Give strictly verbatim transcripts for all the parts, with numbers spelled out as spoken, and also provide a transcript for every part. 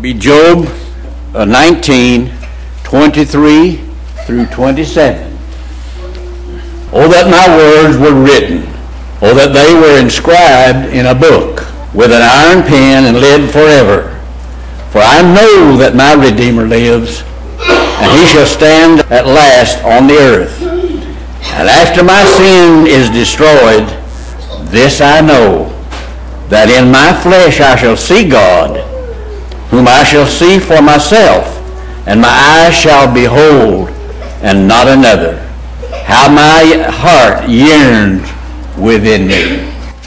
Be Job uh, nineteen, twenty-three through twenty-seven. Oh, that my words were written. Oh, that they were inscribed in a book with an iron pen and lived forever. For I know that my Redeemer lives, and he shall stand at last on the earth. And after my sin is destroyed, this I know, that in my flesh I shall see God, whom I shall see for myself, and my eyes shall behold, and not another. How my heart yearns within me.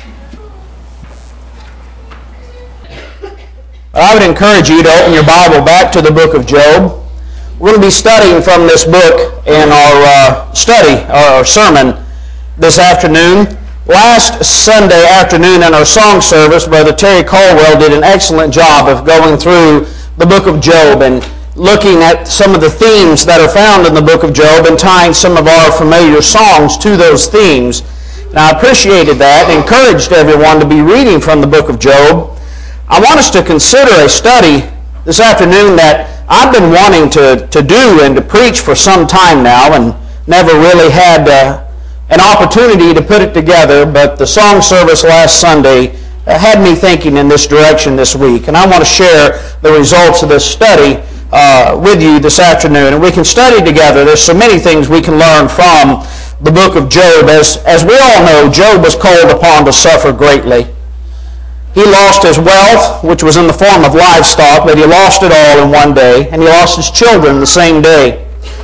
I would encourage you to open your Bible back to the book of Job. We're going to be studying from this book in our uh, study, our sermon this afternoon. Last Sunday afternoon in our song service, Brother Terry Caldwell did an excellent job of going through the book of Job and looking at some of the themes that are found in the book of Job and tying some of our familiar songs to those themes. And I appreciated that and encouraged everyone to be reading from the book of Job. I want us to consider a study this afternoon that I've been wanting to, to do and to preach for some time now and never really had uh, an opportunity to put it together, but the song service last Sunday uh, had me thinking in this direction this week. And I want to share the results of this study uh, with you this afternoon. And we can study together. There's so many things we can learn from the book of Job. As, as we all know, Job was called upon to suffer greatly. He lost his wealth, which was in the form of livestock, but he lost it all in one day, and he lost his children the same day.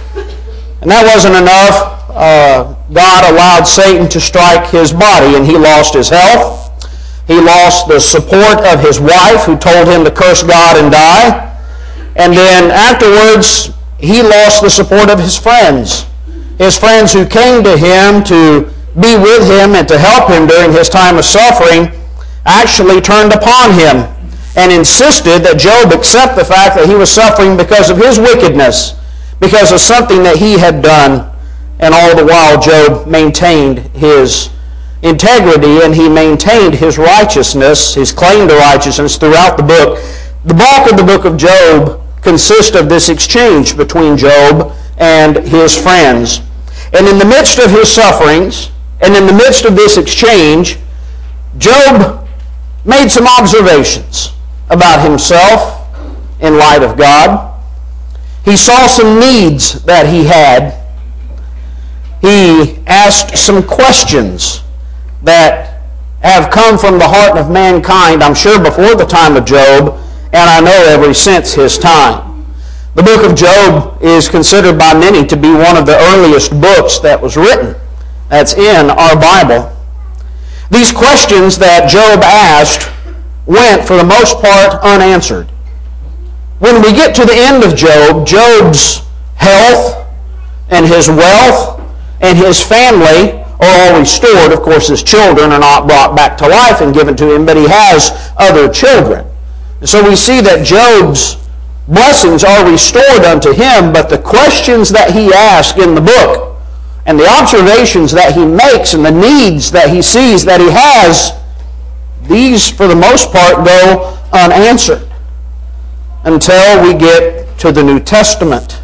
And that wasn't enough. Uh, God allowed Satan to strike his body, and he lost his health. He lost the support of his wife, who told him to curse God and die. And then afterwards, he lost the support of his friends. His friends who came to him to be with him and to help him during his time of suffering actually turned upon him and insisted that Job accept the fact that he was suffering because of his wickedness, because of something that he had done. And all the while Job maintained his integrity and he maintained his righteousness, his claim to righteousness throughout the book. The bulk of the book of Job consists of this exchange between Job and his friends. And in the midst of his sufferings, and in the midst of this exchange, Job made some observations about himself in light of God. He saw some needs that he had. He asked some questions that have come from the heart of mankind, I'm sure before the time of Job, and I know ever since his time. The book of Job is considered by many to be one of the earliest books that was written that's in our Bible. These questions that Job asked went, for the most part, unanswered. When we get to the end of Job, Job's health and his wealth and his family are all restored. Of course, his children are not brought back to life and given to him, but he has other children. And so we see that Job's blessings are restored unto him, but the questions that he asked in the book and the observations that he makes and the needs that he sees that he has, these, for the most part, go unanswered until we get to the New Testament.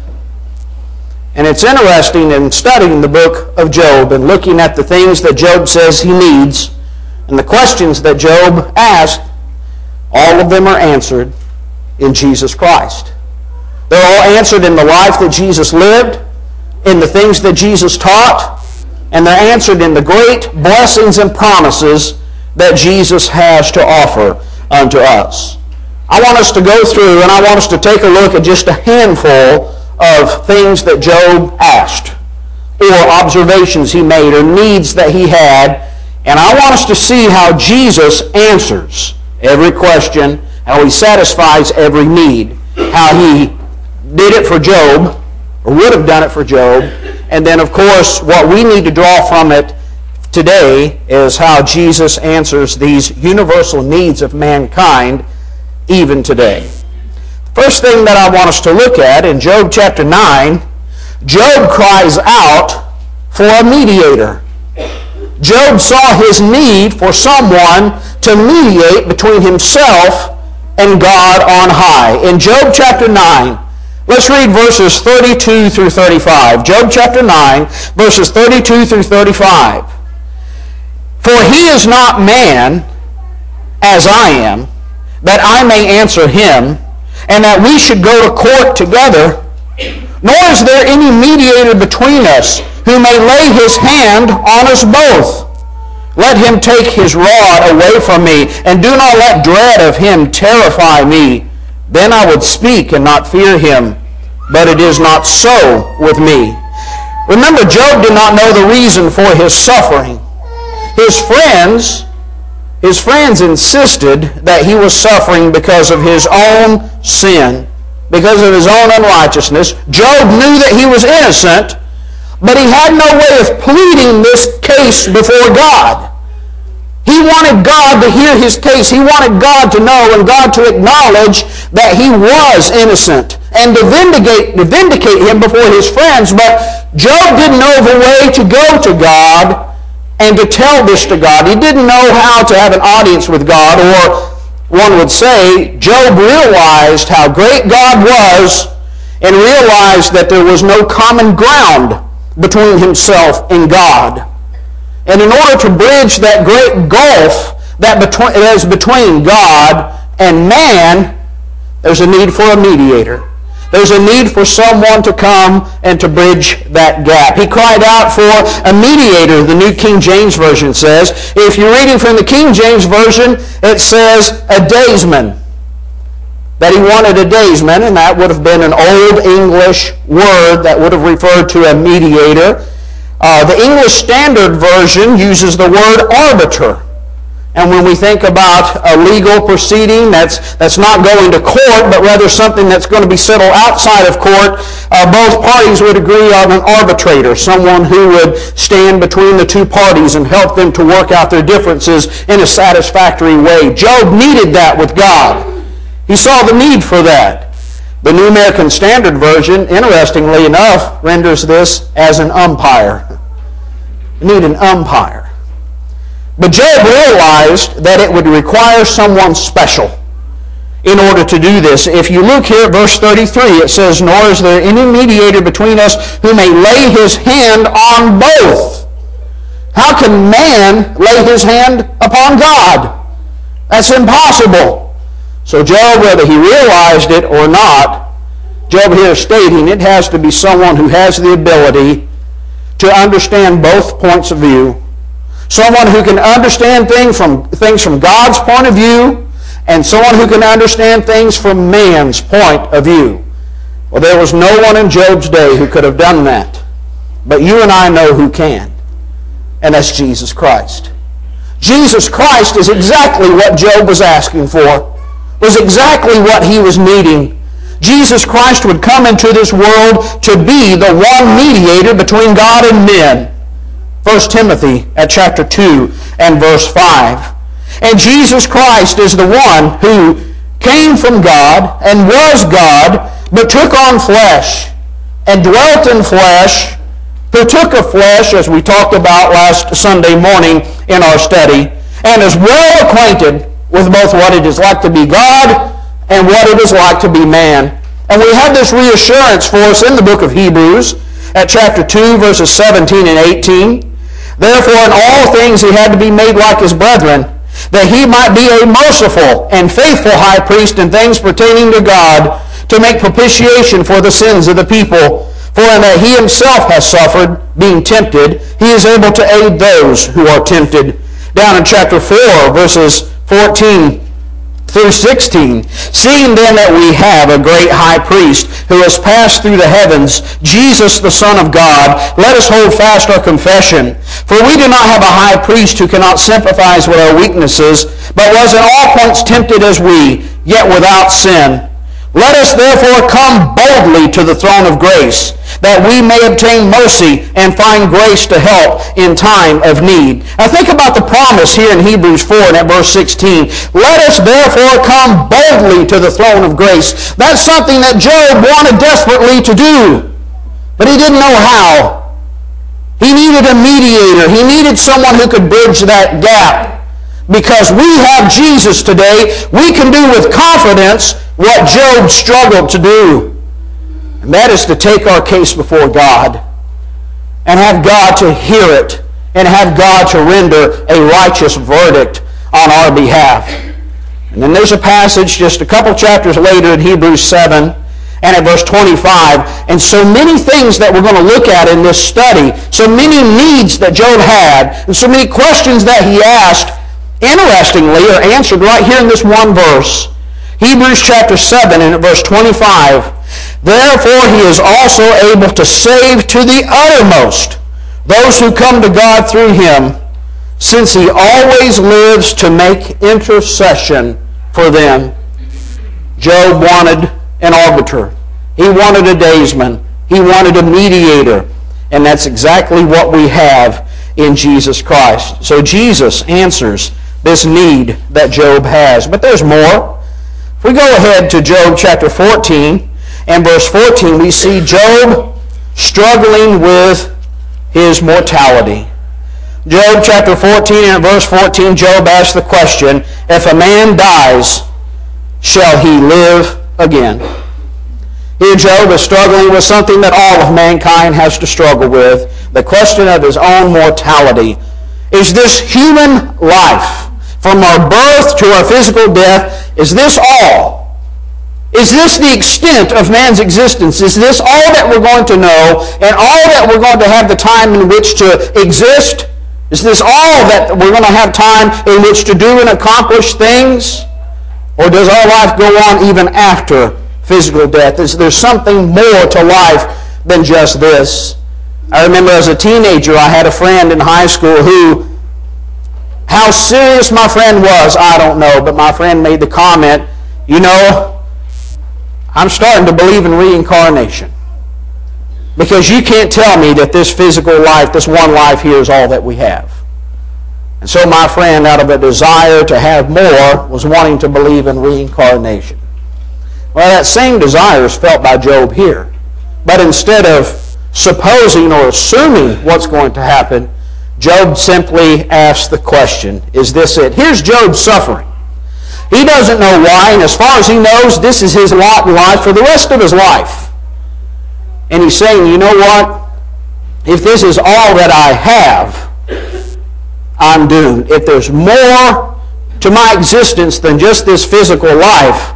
And it's interesting in studying the book of Job and looking at the things that Job says he needs and the questions that Job asked, all of them are answered in Jesus Christ. They're all answered in the life that Jesus lived, in the things that Jesus taught, and they're answered in the great blessings and promises that Jesus has to offer unto us. I want us to go through and I want us to take a look at just a handful of things that Job asked, or observations he made, or needs that he had, and I want us to see how Jesus answers every question, how he satisfies every need, how he did it for Job, or would have done it for Job. And then, of course, what we need to draw from it today is how Jesus answers these universal needs of mankind even today. The first thing that I want us to look at in Job chapter nine, Job cries out for a mediator. Job saw his need for someone to mediate between himself and God on high. In Job chapter nine, let's read verses thirty-two through thirty-five. Job chapter nine, verses thirty-two through thirty-five. For he is not man as I am, that I may answer him, and that we should go to court together. Nor is there any mediator between us, who may lay his hand on us both. Let him take his rod away from me, and do not let dread of him terrify me. Then I would speak and not fear him. But it is not so with me. Remember, Job did not know the reason for his suffering. His friends, his friends insisted that he was suffering because of his own sin, because of his own unrighteousness. Job knew that he was innocent, but he had no way of pleading this case before God. He wanted God to hear his case. He wanted God to know and God to acknowledge that he was innocent and to vindicate, to vindicate him before his friends. But Job didn't know the way to go to God and to tell this to God. He didn't know how to have an audience with God, or one would say, Job realized how great God was and realized that there was no common ground between himself and God. And in order to bridge that great gulf that is between God and man, there's a need for a mediator. There's a need for someone to come and to bridge that gap. He cried out for a mediator, the New King James Version says. If you're reading from the King James Version, it says a daysman. That he wanted a daysman, and that would have been an old English word that would have referred to a mediator. Uh, the English Standard Version uses the word arbiter. And when we think about a legal proceeding that's, that's not going to court, but rather something that's going to be settled outside of court, uh, both parties would agree on an arbitrator, someone who would stand between the two parties and help them to work out their differences in a satisfactory way. Job needed that with God. He saw the need for that. The New American Standard Version, interestingly enough, renders this as an umpire. You need an umpire. But Job realized that it would require someone special in order to do this. If you look here at verse thirty-three, it says, Nor is there any mediator between us who may lay his hand on both. How can man lay his hand upon God? That's impossible. So Job, whether he realized it or not, Job here is stating it has to be someone who has the ability to understand both points of view. Someone who can understand things from, things from God's point of view, and someone who can understand things from man's point of view. Well, there was no one in Job's day who could have done that. But you and I know who can. And that's Jesus Christ. Jesus Christ is exactly what Job was asking for. Was exactly what he was needing. Jesus Christ would come into this world to be the one mediator between God and men. First Timothy at chapter two and verse five. And Jesus Christ is the one who came from God and was God, but took on flesh and dwelt in flesh, partook of flesh, as we talked about last Sunday morning in our study, and is well acquainted with both what it is like to be God and what it is like to be man. And we have this reassurance for us in the book of Hebrews at chapter two, verses seventeen and eighteen. Therefore, in all things he had to be made like his brethren, that he might be a merciful and faithful high priest in things pertaining to God, to make propitiation for the sins of the people. For in that he himself has suffered, being tempted, he is able to aid those who are tempted. Down in chapter four, verses fourteen through sixteen. Seeing then that we have a great high priest who has passed through the heavens, Jesus the Son of God, let us hold fast our confession. For we do not have a high priest who cannot sympathize with our weaknesses, but was in all points tempted as we, yet without sin. Let us therefore come boldly to the throne of grace, that we may obtain mercy and find grace to help in time of need. Now think about the promise here in Hebrews four and at verse sixteen. Let us therefore come boldly to the throne of grace. That's something that Job wanted desperately to do, but he didn't know how. He needed a mediator. He needed someone who could bridge that gap Because we have Jesus today, we can do with confidence what Job struggled to do. And that is to take our case before God and have God to hear it and have God to render a righteous verdict on our behalf. And then there's a passage just a couple chapters later in Hebrews seven and at verse twenty-five, and so many things that we're going to look at in this study, so many needs that Job had, and so many questions that he asked, interestingly, are answered right here in this one verse. Hebrews chapter seven and at verse twenty-five, therefore he is also able to save to the uttermost those who come to God through him, since he always lives to make intercession for them. Job wanted an arbiter. He wanted a daysman. He wanted a mediator. And that's exactly what we have in Jesus Christ. So Jesus answers this need that Job has. But there's more. If we go ahead to Job chapter fourteen and verse fourteen, we see Job struggling with his mortality. Job chapter fourteen and verse fourteen, Job asks the question, if a man dies, shall he live again? Here Job is struggling with something that all of mankind has to struggle with, the question of his own mortality. Is this human life, from our birth to our physical death, is this all? Is this the extent of man's existence? Is this all that we're going to know and all that we're going to have the time in which to exist? Is this all that we're going to have time in which to do and accomplish things? Or does our life go on even after physical death? Is there something more to life than just this? I remember as a teenager, I had a friend in high school who, how serious my friend was, I don't know, but my friend made the comment, you know, I'm starting to believe in reincarnation. Because you can't tell me that this physical life, this one life here is all that we have. And so my friend, out of a desire to have more, was wanting to believe in reincarnation. Well, that same desire is felt by Job here. But instead of supposing or assuming what's going to happen, Job simply asks the question, is this it? Here's Job suffering. He doesn't know why, and as far as he knows, this is his lot in life for the rest of his life. And he's saying, you know what? If this is all that I have, I'm doomed. If there's more to my existence than just this physical life,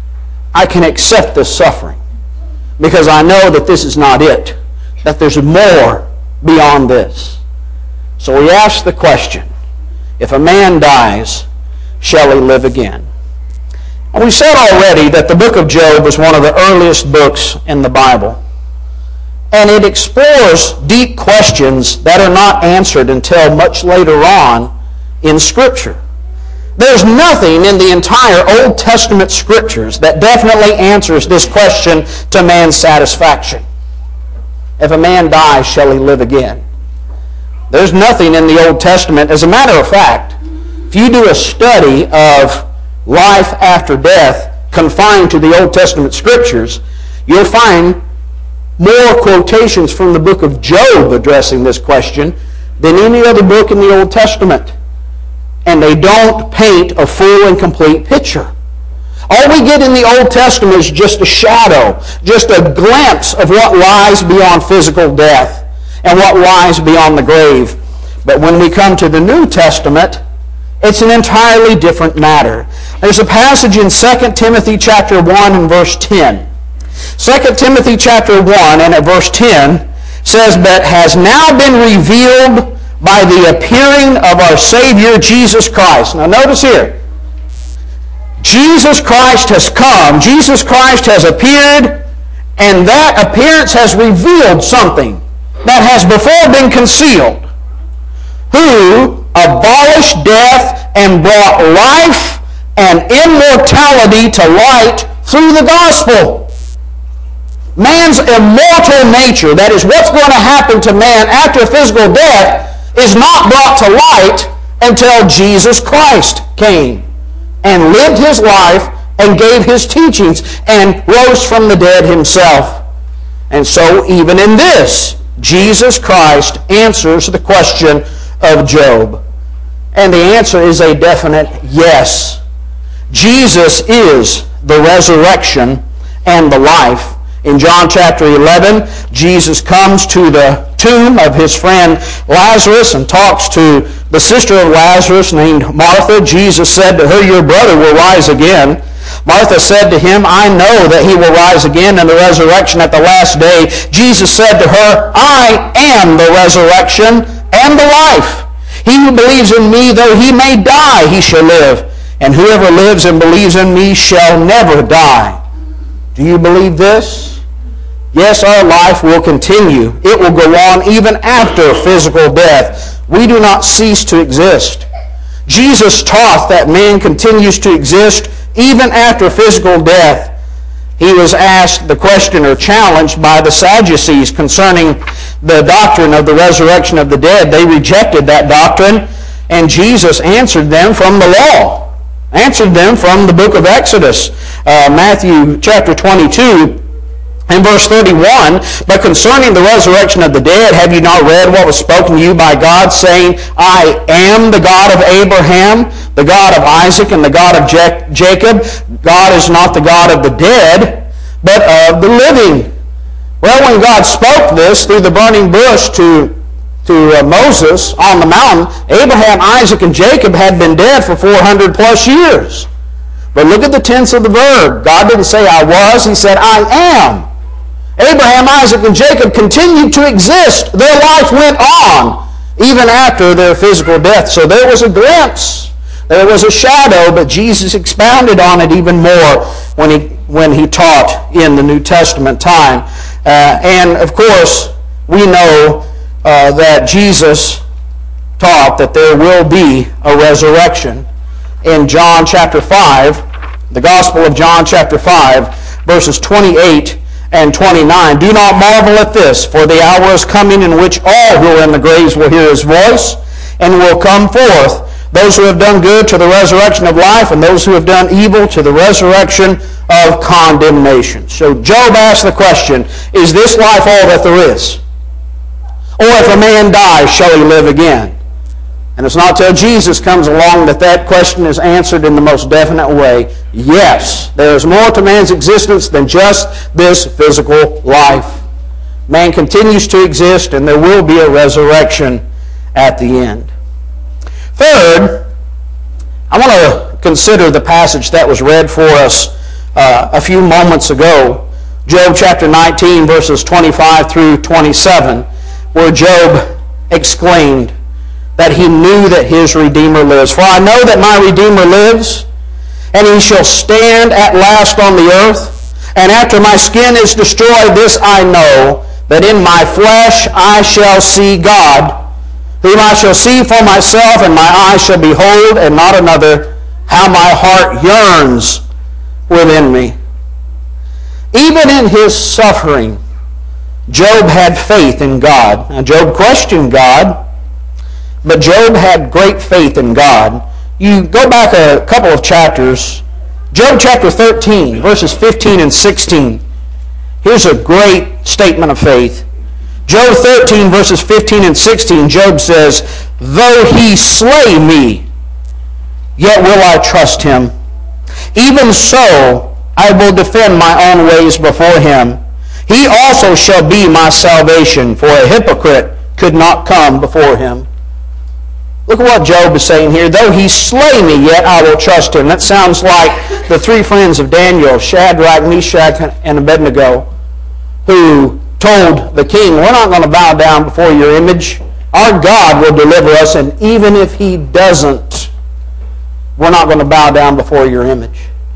I can accept this suffering. Because I know that this is not it. That there's more beyond this. So he asks the question, if a man dies, shall he live again? And we said already that the book of Job is one of the earliest books in the Bible. And it explores deep questions that are not answered until much later on in Scripture. There's nothing in the entire Old Testament Scriptures that definitely answers this question to man's satisfaction. If a man dies, shall he live again? There's nothing in the Old Testament. As a matter of fact, if you do a study of life after death confined to the Old Testament Scriptures, you'll find more quotations from the book of Job addressing this question than any other book in the Old Testament. And they don't paint a full and complete picture. All we get in the Old Testament is just a shadow, just a glimpse of what lies beyond physical death and what lies beyond the grave. But when we come to the New Testament, it's an entirely different matter. There's a passage in Second Timothy chapter one and verse ten. Second Timothy chapter one and at verse ten says, but has now been revealed by the appearing of our Savior Jesus Christ. Now notice here, Jesus Christ has come, Jesus Christ has appeared, and that appearance has revealed something that has before been concealed, who abolished death and brought life and immortality to light through the gospel. Man's immortal nature, that is what's going to happen to man after physical death, is not brought to light until Jesus Christ came and lived his life and gave his teachings and rose from the dead himself. And so even in this, Jesus Christ answers the question of Job. And the answer is a definite yes. Jesus is the resurrection and the life. In John chapter eleven, Jesus comes to the tomb of his friend Lazarus and talks to the sister of Lazarus named Martha. Jesus said to her, "Your brother will rise again." Martha said to him, "I know that he will rise again in the resurrection at the last day." Jesus said to her, "I am the resurrection and the life. He who believes in me, though he may die, he shall live. And whoever lives and believes in me shall never die." Do you believe this? Yes, our life will continue. It will go on even after physical death. We do not cease to exist. Jesus taught that man continues to exist even after physical death. He was asked the question or challenged by the Sadducees concerning the doctrine of the resurrection of the dead. They rejected that doctrine, and Jesus answered them from the law, answered them from the book of Exodus, uh, Matthew chapter twenty-two, in verse thirty-one, "But concerning the resurrection of the dead, have you not read what was spoken to you by God, saying, I am the God of Abraham, the God of Isaac, and the God of Jacob. God is not the God of the dead, but of the living." Well, when God spoke this through the burning bush to, to uh, Moses on the mountain, Abraham, Isaac, and Jacob had been dead for four hundred plus years. But look at the tense of the verb. God didn't say I was, he said I am. Abraham, Isaac, and Jacob continued to exist. Their life went on even after their physical death. So there was a glimpse. There was a shadow, but Jesus expounded on it even more when he, when he taught in the New Testament time. Uh, and, of course, we know uh, that Jesus taught that there will be a resurrection. In John chapter five, the Gospel of John chapter five, verses twenty-eight and twenty-nine. "Do not marvel at this, for the hour is coming in which all who are in the graves will hear his voice, and will come forth, those who have done good to the resurrection of life, and those who have done evil to the resurrection of condemnation." So Job asked the question, is this life all that there is? Or if a man dies, shall he live again? And it's not till Jesus comes along that that question is answered in the most definite way. Yes, there is more to man's existence than just this physical life. Man continues to exist, and there will be a resurrection at the end. Third, I want to consider the passage that was read for us uh, a few moments ago, Job chapter nineteen, verses twenty-five through twenty-seven, where Job exclaimed that he knew that his Redeemer lives. "For I know that my Redeemer lives, and he shall stand at last on the earth. And after my skin is destroyed, this I know, that in my flesh I shall see God, whom I shall see for myself, and my eyes shall behold, and not another, how my heart yearns within me." Even in his suffering, Job had faith in God. Now, Job questioned God, but Job had great faith in God. You go back a couple of chapters, Job chapter thirteen, verses fifteen and sixteen. Here's a great statement of faith. Job thirteen, verses fifteen and sixteen, Job says, "Though he slay me, yet will I trust him. Even so, I will defend my own ways before him. He also shall be my salvation, for a hypocrite could not come before him." Look at what Job is saying here. Though he slay me, yet I will trust him. That sounds like the three friends of Daniel, Shadrach, Meshach, and Abednego, who told the king, "We're not going to bow down before your image. Our God will deliver us, and even if he doesn't, we're not going to bow down before your image."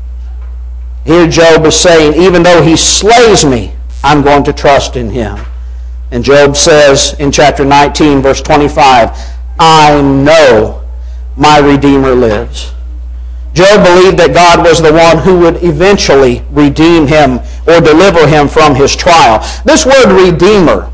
Here Job is saying, even though he slays me, I'm going to trust in him. And Job says in chapter nineteen, verse twenty-five, "I know my Redeemer lives." Job believed that God was the one who would eventually redeem him or deliver him from his trial. This word redeemer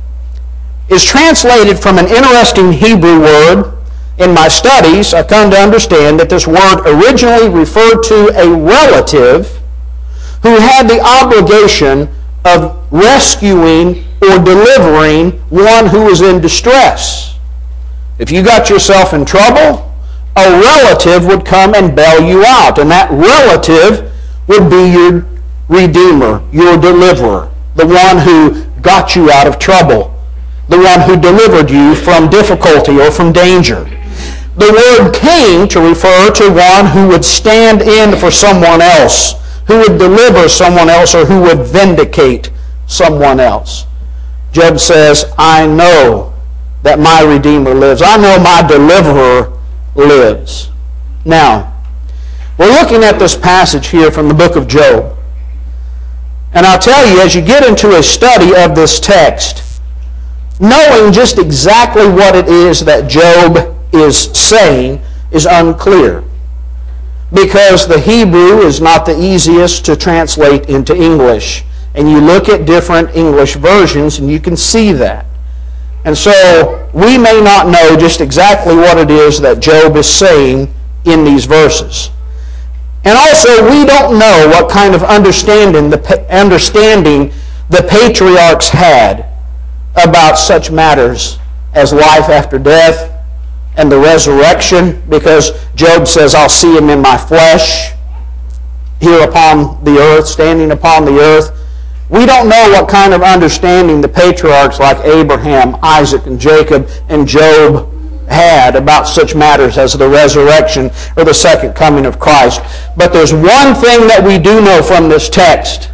is translated from an interesting Hebrew word. In my studies, I've come to understand that this word originally referred to a relative who had the obligation of rescuing or delivering one who was in distress. If you got yourself in trouble, a relative would come and bail you out, and that relative would be your Redeemer, your deliverer, the one who got you out of trouble, the one who delivered you from difficulty or from danger. The word king to refer to one who would stand in for someone else, who would deliver someone else, or who would vindicate someone else. Job says, I know that my Redeemer lives. I know my deliverer lives. Now, we're looking at this passage here from the book of Job. And I'll tell you, as you get into a study of this text, knowing just exactly what it is that Job is saying is unclear, because the Hebrew is not the easiest to translate into English. And you look at different English versions and you can see that. And so we may not know just exactly what it is that Job is saying in these verses. And also, we don't know what kind of understanding the, understanding the patriarchs had about such matters as life after death and the resurrection, because Job says, I'll see him in my flesh here upon the earth, standing upon the earth. We don't know what kind of understanding the patriarchs like Abraham, Isaac, and Jacob, and Job had about such matters as the resurrection or the second coming of Christ. But there's one thing that we do know from this text.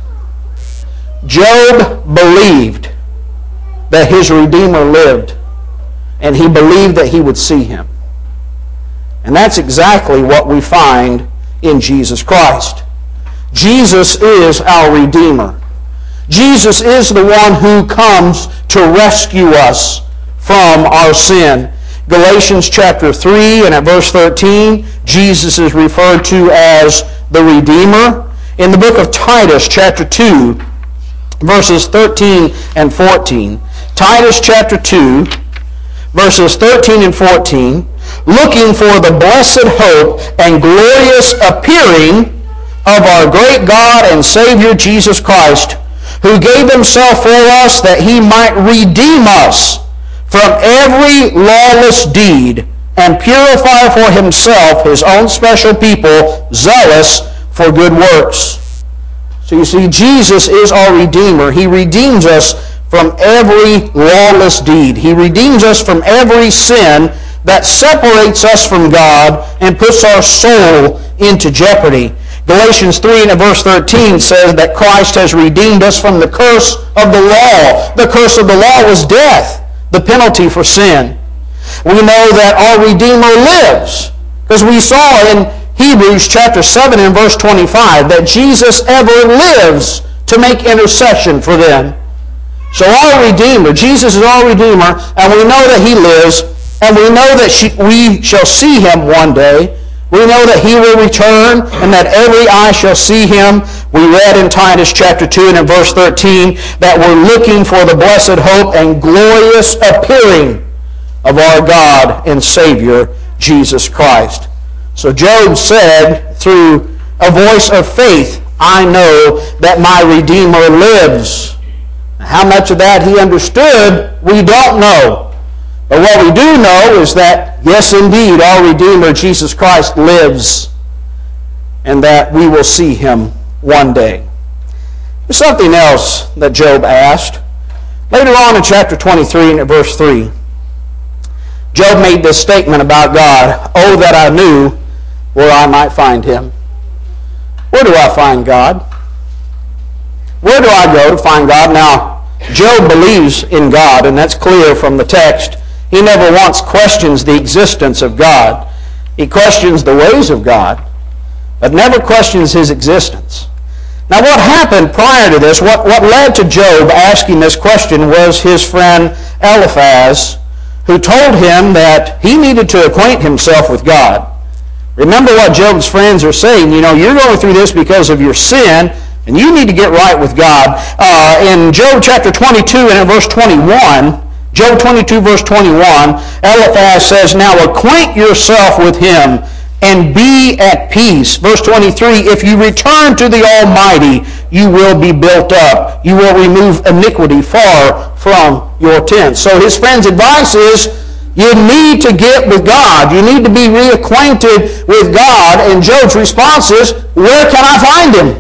Job believed that his Redeemer lived, and he believed that he would see him. And that's exactly what we find in Jesus Christ. Jesus is our Redeemer. Jesus is the one who comes to rescue us from our sin. Galatians chapter three and at verse thirteen, Jesus is referred to as the Redeemer. In the book of Titus chapter two, verses thirteen and fourteen, Titus chapter two, verses thirteen and fourteen, looking for the blessed hope and glorious appearing of our great God and Savior Jesus Christ, who gave himself for us that he might redeem us from every lawless deed and purify for himself his own special people, zealous for good works. So you see, Jesus is our Redeemer. He redeems us from every lawless deed. He redeems us from every sin that separates us from God and puts our soul into jeopardy. Galatians three and verse thirteen says that Christ has redeemed us from the curse of the law. The curse of the law was death, the penalty for sin. We know that our Redeemer lives, because we saw in Hebrews chapter seven and verse twenty-five that Jesus ever lives to make intercession for them. So our Redeemer, Jesus is our Redeemer, and we know that he lives, and we know that she, we shall see him one day. We know that he will return and that every eye shall see him. We read in Titus chapter two and in verse thirteen that we're looking for the blessed hope and glorious appearing of our God and Savior, Jesus Christ. So Job said through a voice of faith, I know that my Redeemer lives. How much of that he understood, we don't know. But what we do know is that, yes, indeed, our Redeemer, Jesus Christ, lives, and that we will see him one day. There's something else that Job asked. Later on in chapter twenty-three and at verse three, Job made this statement about God, oh, that I knew where I might find him. Where do I find God? Where do I go to find God? Now, Job believes in God, and that's clear from the text. He never once questions the existence of God. He questions the ways of God, but never questions his existence. Now what happened prior to this, what, what led to Job asking this question was his friend Eliphaz, who told him that he needed to acquaint himself with God. Remember what Job's friends are saying. You know, you're going through this because of your sin, and you need to get right with God. Uh, in Job chapter twenty-two and in verse twenty-one, Job twenty-two, verse twenty-one, Eliphaz says, now acquaint yourself with him and be at peace. Verse twenty-three, if you return to the Almighty, you will be built up. You will remove iniquity far from your tents. So his friend's advice is, You need to get with God. You need to be reacquainted with God. And Job's response is, where can I find him?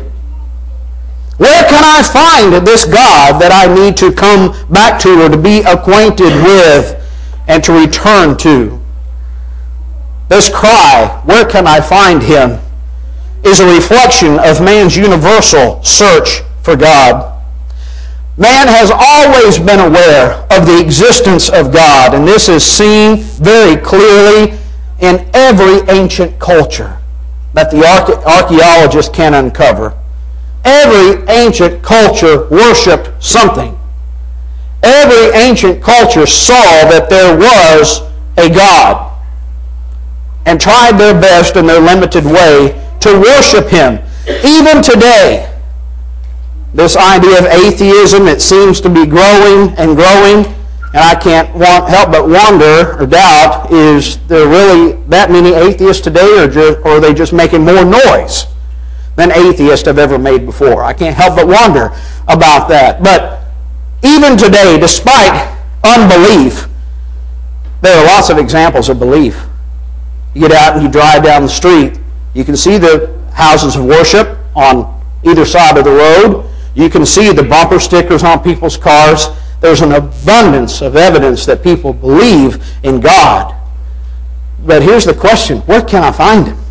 Where can I find this God that I need to come back to or to be acquainted with and to return to? This cry, where can I find him, is a reflection of man's universal search for God. Man has always been aware of the existence of God, and this is seen very clearly in every ancient culture that the archaeologists can uncover. Every ancient culture worshipped something. Every ancient culture saw that there was a God and tried their best in their limited way to worship him. Even today, this idea of atheism, it seems to be growing and growing, and I can't want, help but wonder or doubt, is there really that many atheists today, or, just, or are they just making more noise than atheists have ever made before? I can't help but wonder about that. But even today, despite unbelief, there are lots of examples of belief. You get out and you drive down the street, you can see the houses of worship on either side of the road. You can see the bumper stickers on people's cars. There's an abundance of evidence that people believe in God. But here's the question, where can I find him?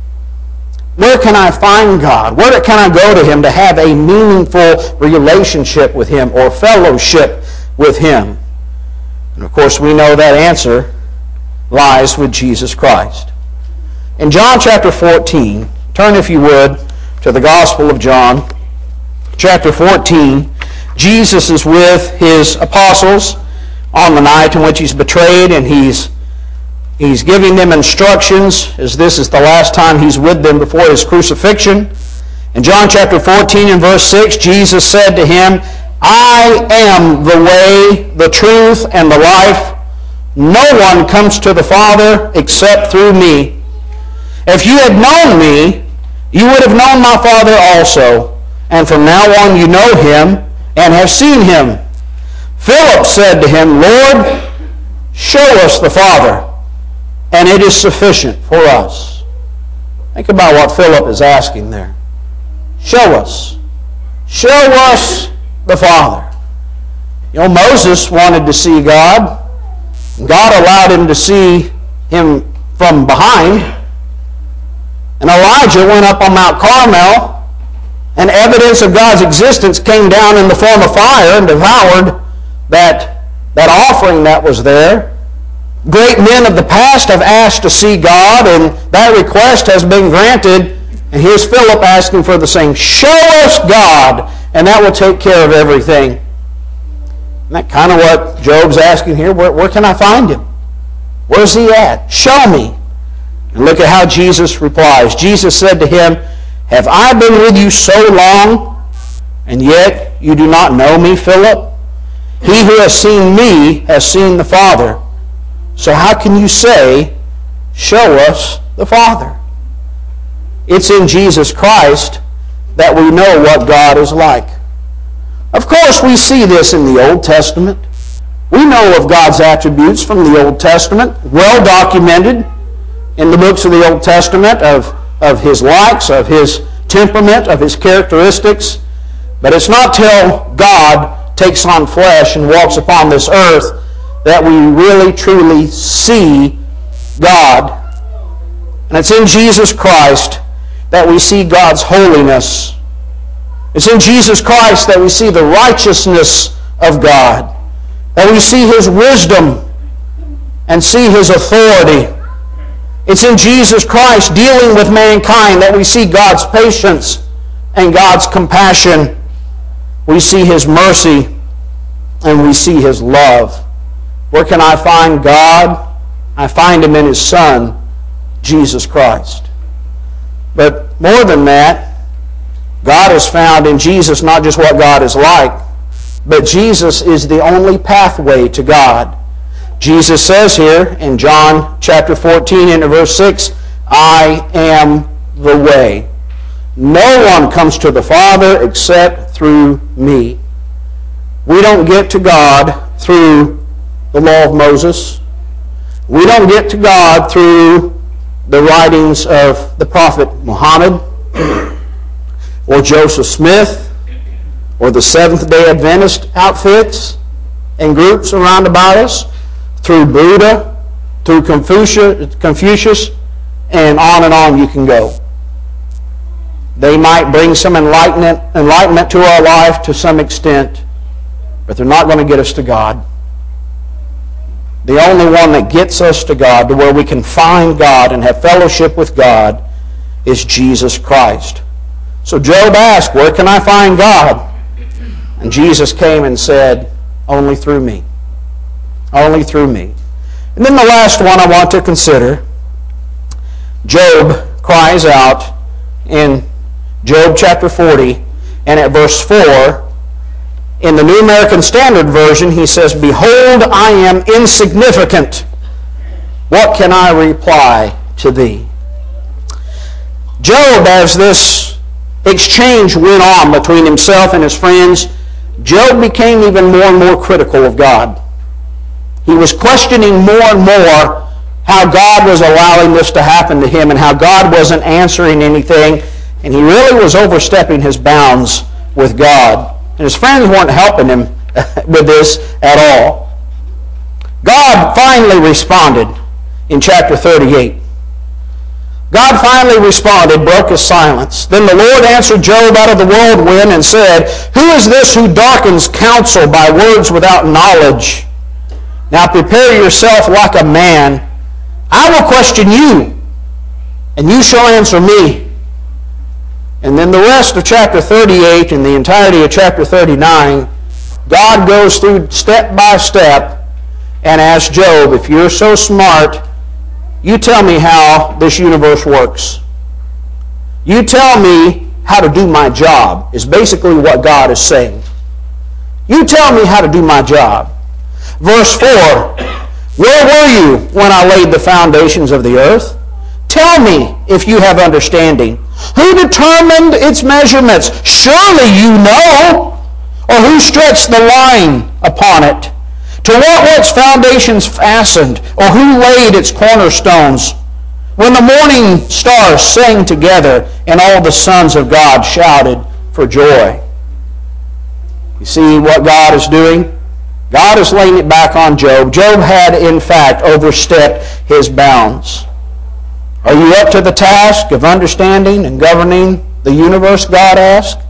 Where can I find God? Where can I go to him to have a meaningful relationship with him or fellowship with him? And of course we know that answer lies with Jesus Christ. In John chapter fourteen, turn if you would to the Gospel of John, chapter fourteen. Jesus is with his apostles on the night in which he's betrayed, and he's he's giving them instructions, as this is the last time he's with them before his crucifixion. In John chapter fourteen and verse six, Jesus said to him, I am the way, the truth, and the life. No one comes to the Father except through me. If you had known me, you would have known my Father also. And from now on you know him and have seen him. Philip said to him, Lord, show us the Father, and it is sufficient for us. Think about what Philip is asking there. Show us. Show us the Father. You know, Moses wanted to see God. God allowed him to see him from behind. And Elijah went up on Mount Carmel, and evidence of God's existence came down in the form of fire and devoured that, that offering that was there. Great men of the past have asked to see God, and that request has been granted. And here's Philip asking for the same. Show us God, and that will take care of everything. Isn't that kind of what Job's asking here? Where, where can I find him? Where's he at? Show me. And look at how Jesus replies. Jesus said to him, have I been with you so long, and yet you do not know me, Philip? He who has seen me has seen the Father. So how can you say, show us the Father? It's in Jesus Christ that we know what God is like. Of course, we see this in the Old Testament. We know of God's attributes from the Old Testament, well documented in the books of the Old Testament of, of his likes, of his temperament, of his characteristics. But it's not till God takes on flesh and walks upon this earth that we really truly see God. And it's in Jesus Christ that we see God's holiness. It's in Jesus Christ that we see the righteousness of God, that we see his wisdom and see his authority. It's in Jesus Christ dealing with mankind that we see God's patience and God's compassion. We see his mercy and we see his love. Where can I find God? I find him in his Son, Jesus Christ. But more than that, God is found in Jesus, not just what God is like, but Jesus is the only pathway to God. Jesus says here in John chapter fourteen and verse six, I am the way. No one comes to the Father except through me. We don't get to God through the law of Moses. We don't get to God through the writings of the prophet Muhammad or Joseph Smith or the Seventh-day Adventist outfits and groups around about us, through Buddha, through Confucius, Confucius, and on and on you can go. They might bring some enlightenment, enlightenment to our life to some extent, but they're not going to get us to God. The only one that gets us to God, to where we can find God and have fellowship with God, is Jesus Christ. So Job asked, where can I find God? And Jesus came and said, only through me. Only through me. And then the last one I want to consider, Job cries out in Job chapter forty, and at verse four, in the New American Standard Version, he says, behold, I am insignificant. What can I reply to thee? Job, as this exchange went on between himself and his friends, Job became even more and more critical of God. He was questioning more and more how God was allowing this to happen to him and how God wasn't answering anything, and he really was overstepping his bounds with God. And his friends weren't helping him with this at all. God finally responded in chapter thirty-eight. God finally responded, broke his silence. Then the Lord answered Job out of the whirlwind and said, who is this who darkens counsel by words without knowledge? Now prepare yourself like a man. I will question you, and you shall answer me. And then the rest of chapter thirty-eight and the entirety of chapter thirty-nine, God goes through step by step and asks Job, if you're so smart, you tell me how this universe works. You tell me how to do my job, is basically what God is saying. You tell me how to do my job. Verse four, where were you when I laid the foundations of the earth? Tell me if you have understanding. Who determined its measurements? Surely you know. Or who stretched the line upon it? To what were its foundations fastened? Or who laid its cornerstones? When the morning stars sang together and all the sons of God shouted for joy. You see what God is doing? God is laying it back on Job. Job had, in fact, overstepped his bounds. Are you up to the task of understanding and governing the universe, God asked?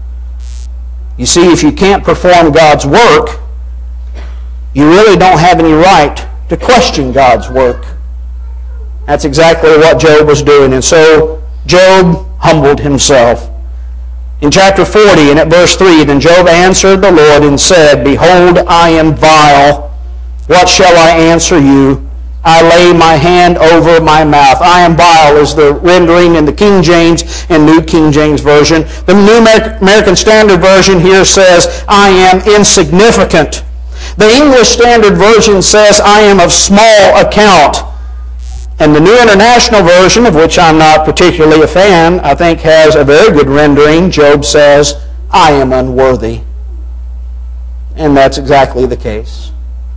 You see, if you can't perform God's work, you really don't have any right to question God's work. That's exactly what Job was doing. And so Job humbled himself. In chapter forty and at verse three, then Job answered the Lord and said, behold, I am vile. What shall I answer you? I lay my hand over my mouth. I am vile is the rendering in the King James and New King James Version. The New American Standard Version here says, I am insignificant. The English Standard Version says, I am of small account. And the New International Version, of which I'm not particularly a fan, I think has a very good rendering. Job says, I am unworthy. And that's exactly the case.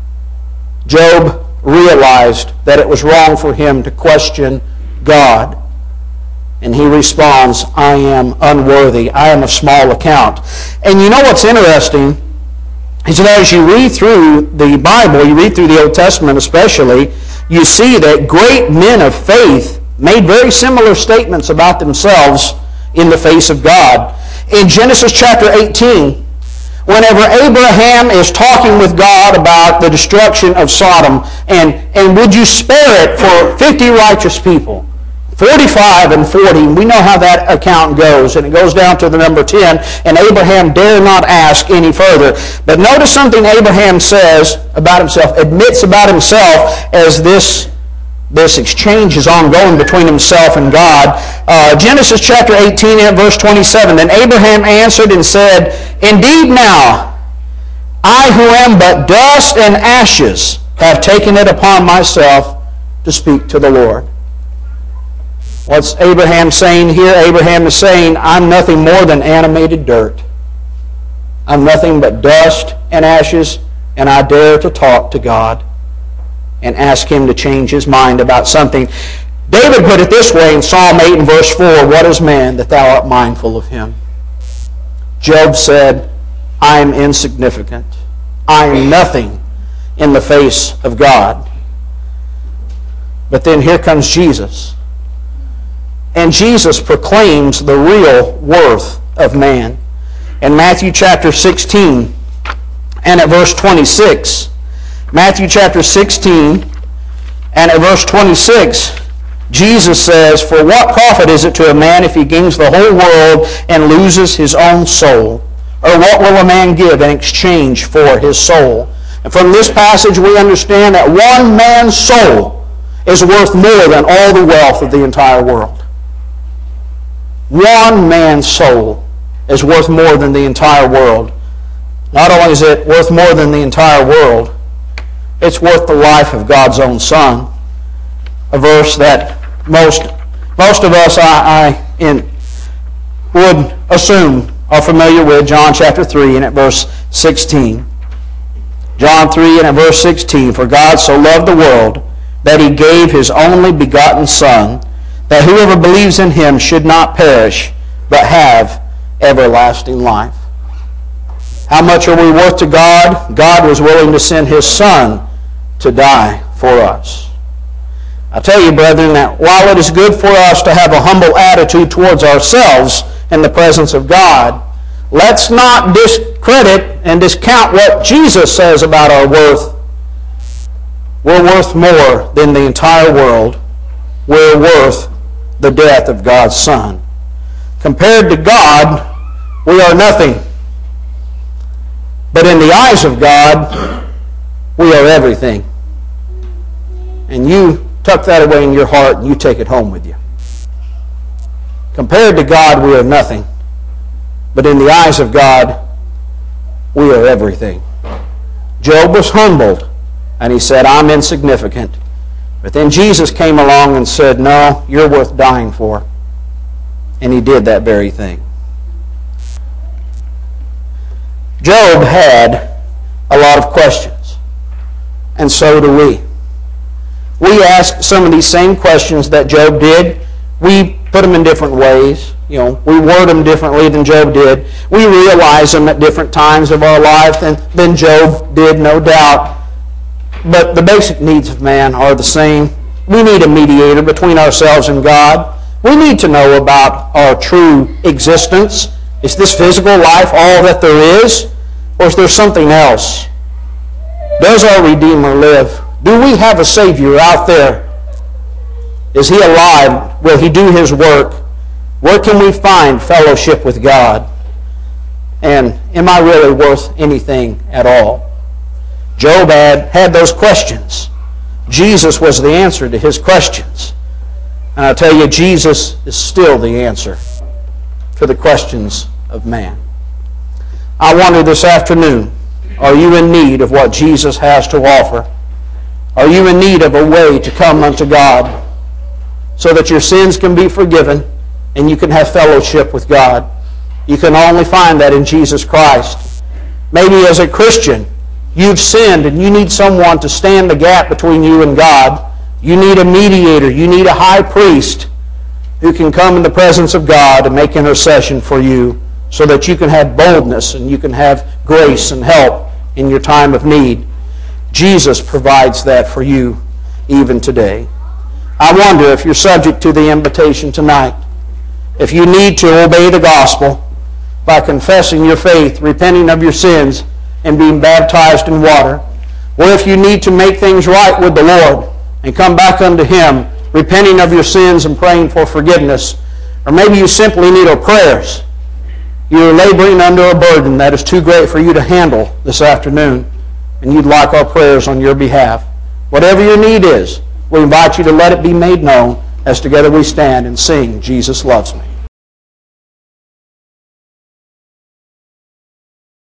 Job realized that it was wrong for him to question God. And he responds, I am unworthy. I am of small account. And you know what's interesting is that as you read through the Bible, you read through the Old Testament especially, you see that great men of faith made very similar statements about themselves in the face of God. In Genesis chapter eighteen, whenever Abraham is talking with God about the destruction of Sodom, and, and would you spare it for fifty righteous people? forty-five and forty, we know how that account goes, and it goes down to the number ten, and Abraham dare not ask any further. But notice something Abraham says about himself, admits about himself as this, this exchange is ongoing between himself and God. Uh, Genesis chapter eighteen and verse twenty-seven, then Abraham answered and said, indeed now, I who am but dust and ashes have taken it upon myself to speak to the Lord. What's Abraham saying here? Abraham is saying, I'm nothing more than animated dirt. I'm nothing but dust and ashes, and I dare to talk to God. and ask him to change his mind about something. David put it this way in Psalm eight and verse four, "What is man that thou art mindful of him?" Job said, "I am insignificant. I am nothing in the face of God." But then here comes Jesus. And Jesus proclaims the real worth of man. In Matthew chapter sixteen and at verse twenty-six, Matthew chapter sixteen and at verse twenty-six, Jesus says, "For what profit is it to a man if he gains the whole world and loses his own soul? Or what will a man give in exchange for his soul?" And from this passage we understand that one man's soul is worth more than all the wealth of the entire world. One man's soul is worth more than the entire world. Not only is it worth more than the entire world, it's worth the life of God's own Son. A verse that most most of us I, I in, would assume are familiar with, John chapter three and at verse sixteen. John three and at verse sixteen, "For God so loved the world that he gave his only begotten Son, that whoever believes in him should not perish, but have everlasting life." How much are we worth to God? God was willing to send his Son to die for us. I tell you, brethren, that while it is good for us to have a humble attitude towards ourselves in the presence of God, let's not discredit and discount what Jesus says about our worth. We're worth more than the entire world. We're worth the death of God's Son. Compared to God, we are nothing. But in the eyes of God, we are everything. And you tuck that away in your heart and you take it home with you. Compared to God, we are nothing. But in the eyes of God, we are everything. Job was humbled, and he said, "I'm insignificant." But then Jesus came along and said, "No, you're worth dying for." And he did that very thing. Job had a lot of questions, and so do we. We ask some of these same questions that Job did. We put them in different ways. You know, we word them differently than Job did. We realize them at different times of our life than, than Job did, no doubt. But the basic needs of man are the same. We need a mediator between ourselves and God. We need to know about our true existence. Is this physical life all that there is? Or is there something else? Does our Redeemer live? Do we have a Savior out there? Is he alive? Will he do his work? Where can we find fellowship with God? And am I really worth anything at all? Job had, had those questions. Jesus was the answer to his questions. And I tell you, Jesus is still the answer for the questions of man. I wonder this afternoon, are you in need of what Jesus has to offer? Are you in need of a way to come unto God so that your sins can be forgiven and you can have fellowship with God? You can only find that in Jesus Christ. Maybe as a Christian, you've sinned and you need someone to stand the gap between you and God. You need a mediator. You need a high priest who can come in the presence of God and make intercession for you so that you can have boldness and you can have grace and help in your time of need. Jesus provides that for you even today. I wonder if you're subject to the invitation tonight. If you need to obey the gospel by confessing your faith, repenting of your sins, and being baptized in water, or if you need to make things right with the Lord and come back unto him, repenting of your sins and praying for forgiveness, or maybe you simply need our prayers. You're laboring under a burden that is too great for you to handle this afternoon, and you'd like our prayers on your behalf. Whatever your need is, we invite you to let it be made known as together we stand and sing, Jesus Loves Me.